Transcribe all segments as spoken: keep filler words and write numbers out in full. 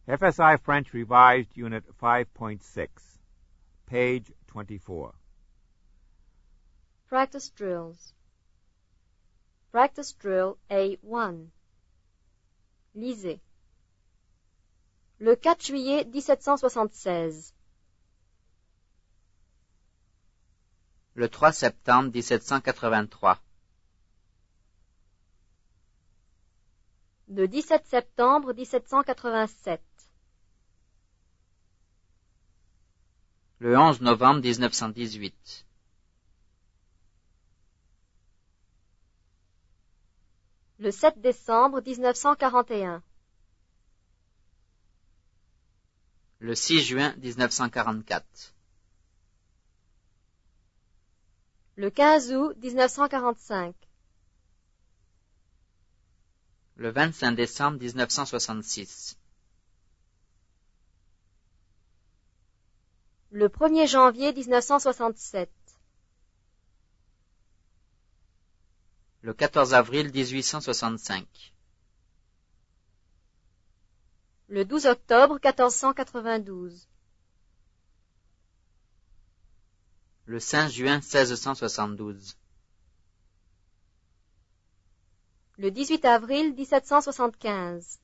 F S I French Revised Unit five point six, page twenty-four. Practice drills. Practice drill A one. Lisez. Le quatre juillet dix-sept cent soixante-seize. Le trois septembre dix-sept cent quatre-vingt-trois. Le dix-sept septembre dix-sept cent quatre-vingt-sept. Le onze novembre dix-neuf cent dix-huit. Le sept décembre dix-neuf cent quarante et un. Le six juin dix-neuf cent quarante-quatre. Le quinze août dix-neuf cent quarante-cinq. Le vingt-cinq décembre dix-neuf cent soixante-six. Le premier janvier dix-neuf cent soixante-sept. Le quatorze avril dix-huit cent soixante-cinq. Le douze octobre quatorze cent quatre-vingt-douze. Le cinq juin seize cent soixante-douze. Le dix-huit avril dix-sept cent soixante-quinze.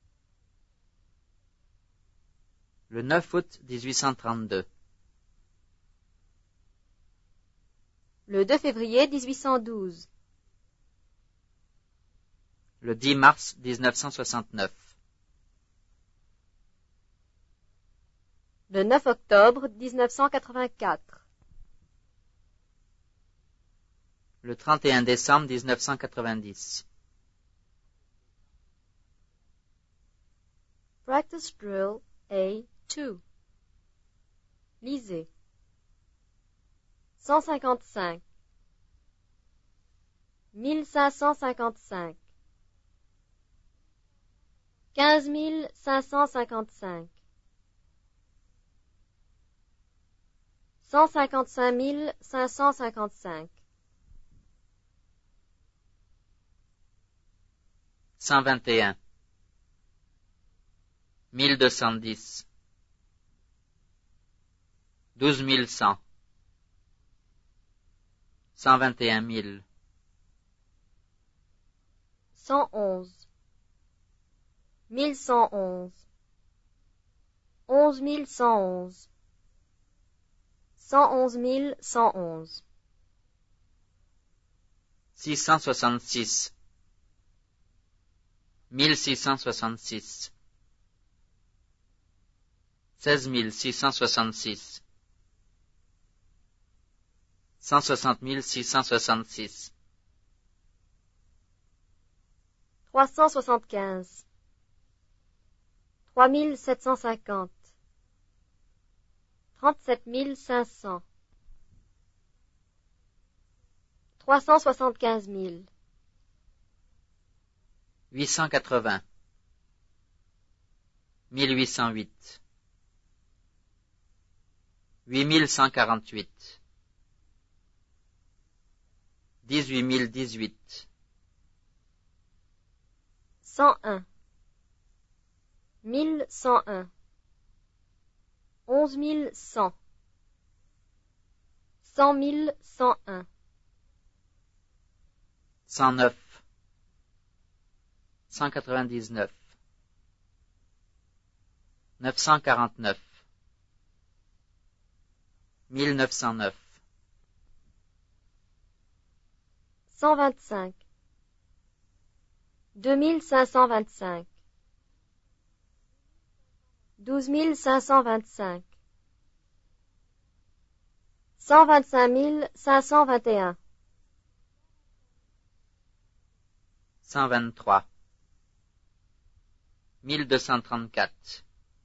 Le neuf août dix-huit cent trente-deux. Le deux février dix-huit cent douze. Le dix mars dix-neuf cent soixante-neuf. Le neuf octobre dix-neuf cent quatre-vingt-quatre. Le trente et un décembre dix-neuf cent quatre-vingt-dix. Practice drill A deux. Lisez. cent cinquante-cinq. mille cinq cent cinquante-cinq. quinze mille cinq cent cinquante-cinq. cent cinquante-cinq mille cinq cent cinquante-cinq. cent vingt et un. mille deux cent dix. douze mille cent. cent vingt et un mille. cent onze. mille cent onze. onze mille cent onze. cent onze mille cent onze. six cent soixante-six. mille six cent soixante-six. seize mille six cent soixante-six. cent soixante mille six cent soixante-six. trois cent soixante-quinze. trois mille sept cent cinquante. trente-sept mille cinq cents. trois cent soixante-quinze mille. huit cent quatre-vingts. mille huit cent huit. huit mille cent quarante-huit. dix-huit mille dix-huit. cent un. mille cent un. onze mille cent. cent mille cent un. cent neuf. cent quatre-vingt-dix-neuf. neuf cent quarante-neuf. mille neuf cent neuf. cent vingt-cinq. deux mille cinq cent vingt-cinq. douze mille cinq cent vingt-cinq. cent vingt-cinq mille cinq cent vingt et un. cent vingt-trois. mille deux cent trente-quatre.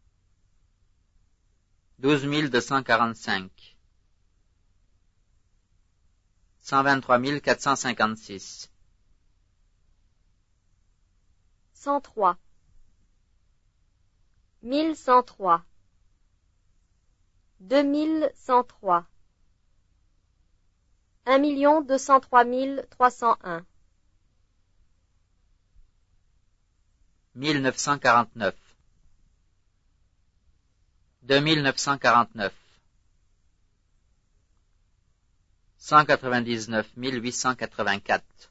douze mille deux cent quarante-cinq. cent vingt-trois mille quatre cent cinquante-six. cent trois. mille cent trois. deux mille cent trois. un million deux cent trois mille trois cent un. mille neuf cent quarante-neuf. deux mille neuf cent quarante-neuf, cent quatre-vingt-dix-neuf mille huit cent quatre-vingt-quatre,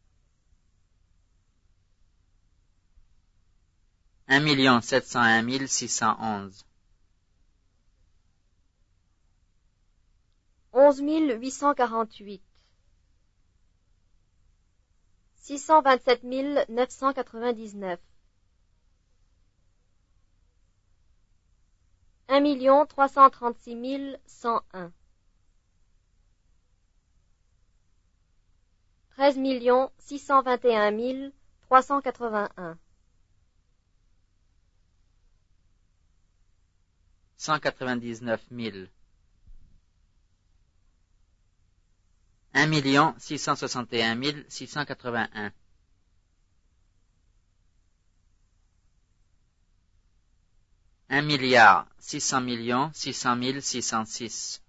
un million sept cent un mille six cent onze, onze mille huit cent quarante-huit, six cent vingt-sept mille neuf cent quatre-vingt-dix-neuf, un million trois cent trente-six mille cent un, treize millions six cent vingt et un mille trois cent quatre-vingt-un, cent quatre-vingt-dix-neuf mille, un million six cent soixante et un mille six cent quatre-vingt-un, un milliard six cents millions six cents mille six cent six,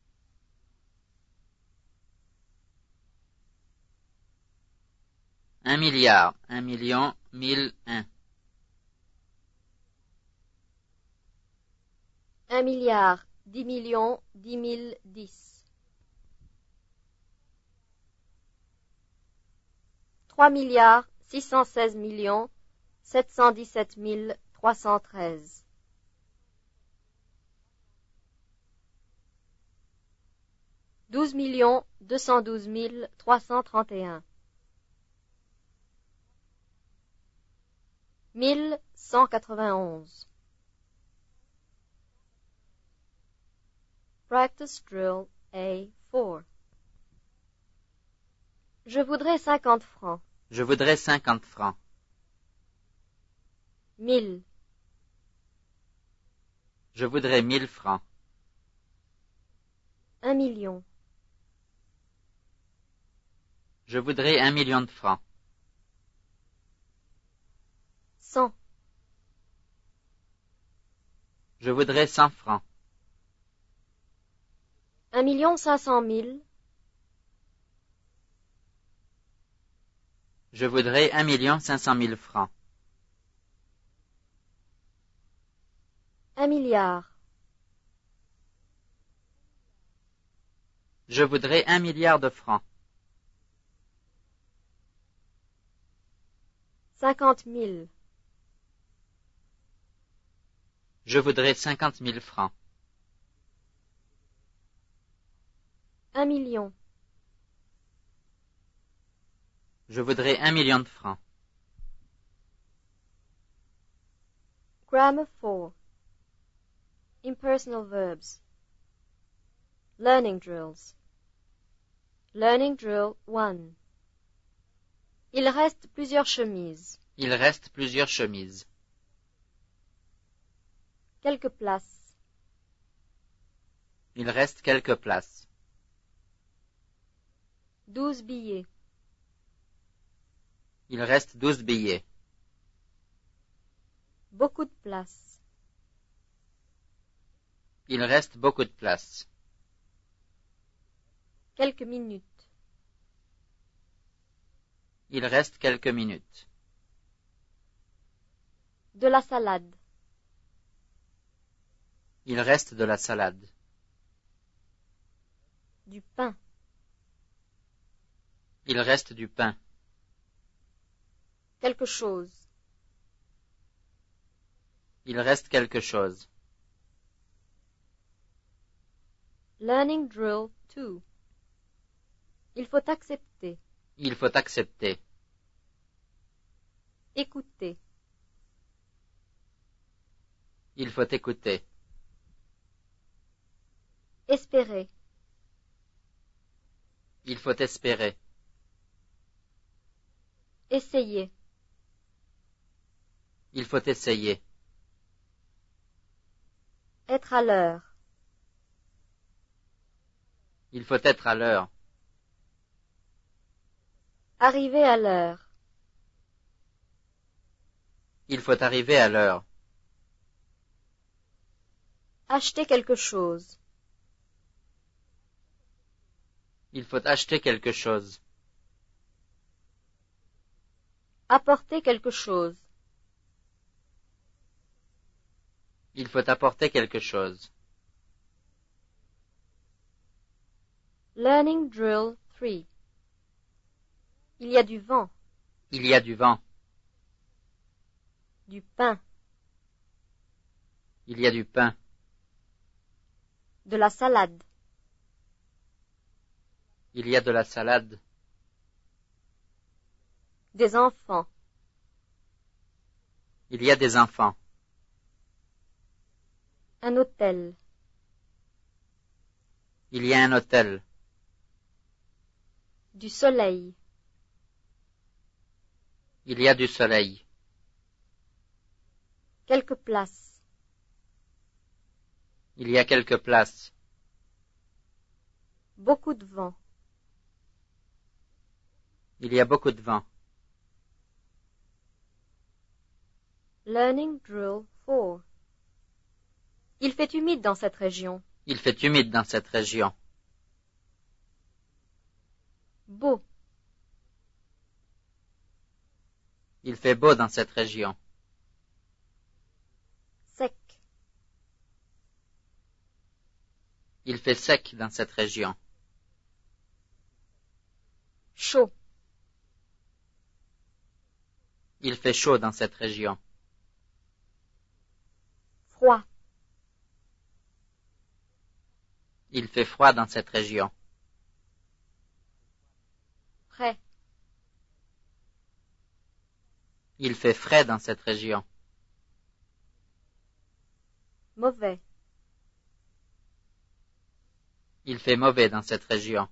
un milliard un million mille un, un milliard dix millions dix mille dix, trois milliards six cent seize millions sept cent dix-sept mille trois cent treize, douze millions deux cent douze mille trois cent trente et un, mille cent quatre-vingt-onze. Practice Drill A four. Je voudrais cinquante francs. je voudrais cinquante francs, Mille. je voudrais mille francs, Un million. je voudrais un million de francs, Cent. je voudrais cent francs, Un million cinq cent mille. je voudrais un million cinq cent mille francs, Un milliard. je voudrais un milliard de francs, Cinquante mille. je voudrais cinquante mille francs, Un million. je voudrais un million de francs. Grammar four. Impersonal verbs. Learning drills. Learning drill one. Il reste plusieurs chemises. Il reste plusieurs chemises, Quelques places. il reste quelques places, Douze billets. il reste douze billets, Beaucoup de places. il reste beaucoup de places, Quelques minutes. il reste quelques minutes, De la salade. il reste de la salade, Du pain. il reste du pain, Quelque chose. il reste quelque chose. Learning drill two. Il faut accepter. Il faut accepter, Écouter. il faut écouter, Espérer. il faut espérer, Essayer. il faut essayer, Être à l'heure. il faut être à l'heure, Arriver à l'heure. il faut arriver à l'heure, Acheter quelque chose. il faut acheter quelque chose, Apporter quelque chose. Il faut apporter quelque chose. Learning Drill three. Il y a du vent, Il y a du vent. du pain, Il y a du pain. de la salade, Il y a de la salade. des enfants, Il y a des enfants. un hôtel, Il y a un hôtel. du soleil, Il y a du soleil. quelques places, Il y a quelques places. beaucoup de vent, Il y a beaucoup de vent. Learning Drill four. Il fait humide dans cette région. Il fait humide dans cette région. Beau, Il fait beau dans cette région. sec, Il fait sec dans cette région. chaud, Il fait chaud dans cette région. froid, Il fait froid dans cette région. frais, Il fait frais dans cette région. mauvais, Il fait mauvais dans cette région.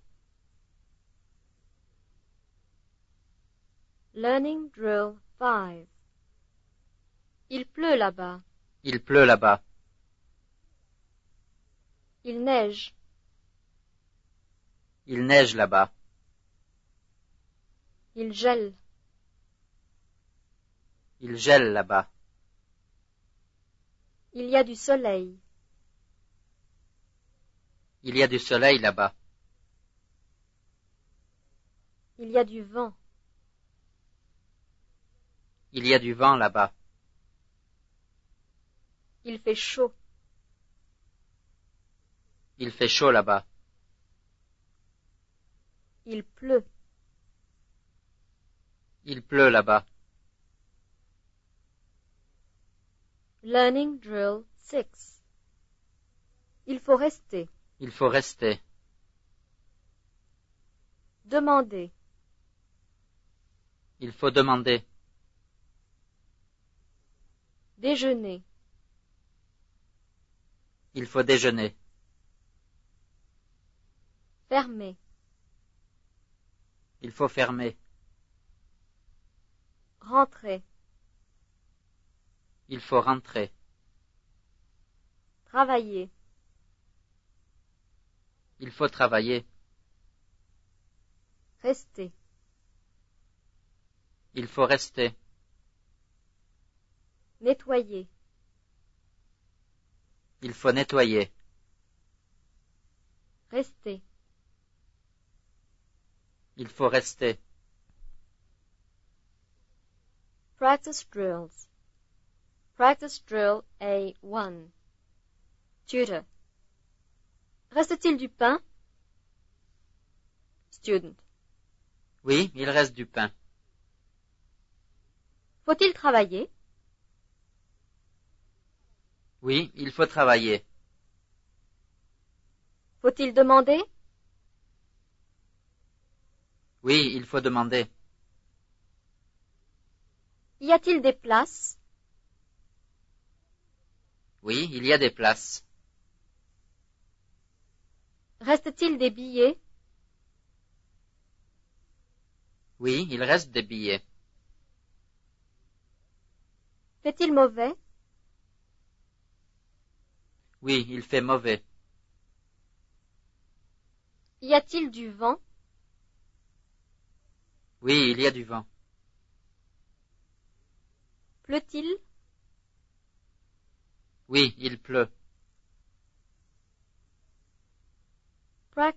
Learning Drill five. Il pleut là-bas. Il pleut là-bas. Il neige. Il neige là-bas. Il gèle. Il gèle là-bas. Il y a du soleil. Il y a du soleil là-bas. Il y a du vent. Il y a du vent là-bas. Il fait chaud. Il fait chaud là-bas. Il pleut. Il pleut là-bas. Learning Drill six. Il faut rester. Il faut rester. Demander. Il faut demander. Déjeuner. Il faut déjeuner. Fermer. Il faut fermer. Rentrer. Il faut rentrer. Travailler. Il faut travailler. Rester. Il faut rester. Nettoyer. Il faut nettoyer. Rester. Il faut rester. Practice drills. Practice drill A one. Tutor. Reste-t-il du pain? Student. Oui, il reste du pain. Faut-il travailler? Oui, il faut travailler. Faut-il demander? Oui, il faut demander. Y a-t-il des places? Oui, il y a des places. Reste-t-il des billets? Oui, il reste des billets. Fait-il mauvais? Oui, il fait mauvais. Y a-t-il du vent? Oui, il y a du vent. Pleut-il? Oui, il pleut.